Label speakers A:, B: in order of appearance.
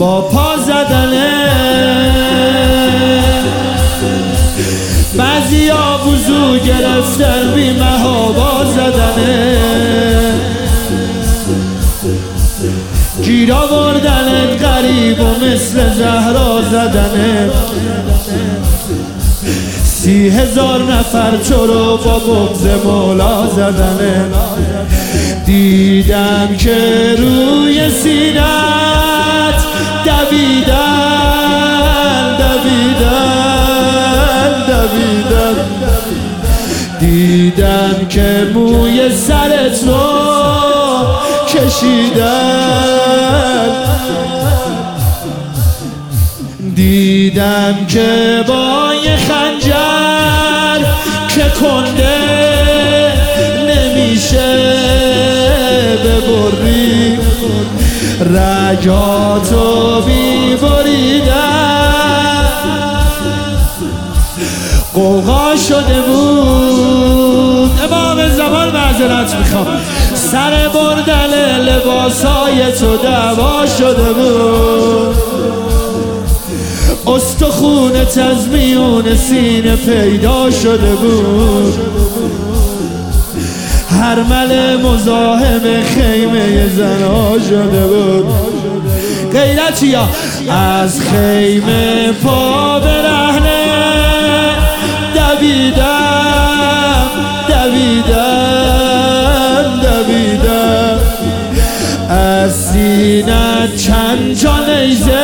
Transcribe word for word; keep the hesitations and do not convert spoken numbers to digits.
A: با پا زدنه، بعضی ها وضو گرفتن بی محابا زدنه، گیر آوردنت غریب و مثل زهرا زدنه، سی هزار نفر چرو با بغض مولا زدنه. دیدم که روی سینت دویدن دویدن دویدن، دیدم که موی سرت رو کشیدن، دیدم که با یه خنجر که کنده نمیشه ببری، رگاتو بیبریدن. قوقا شده بود، امام زمان معذرت میخوام، سر بردن لباسای تو دعوا شده بود، استخونت از میون سینه پیدا شده بود، هرمل مزاحم خیمه زنا شده بود. غیرتی ها از خیمه پا برهنه دویدم دویدم دویدم، از سینه چند جا نیزه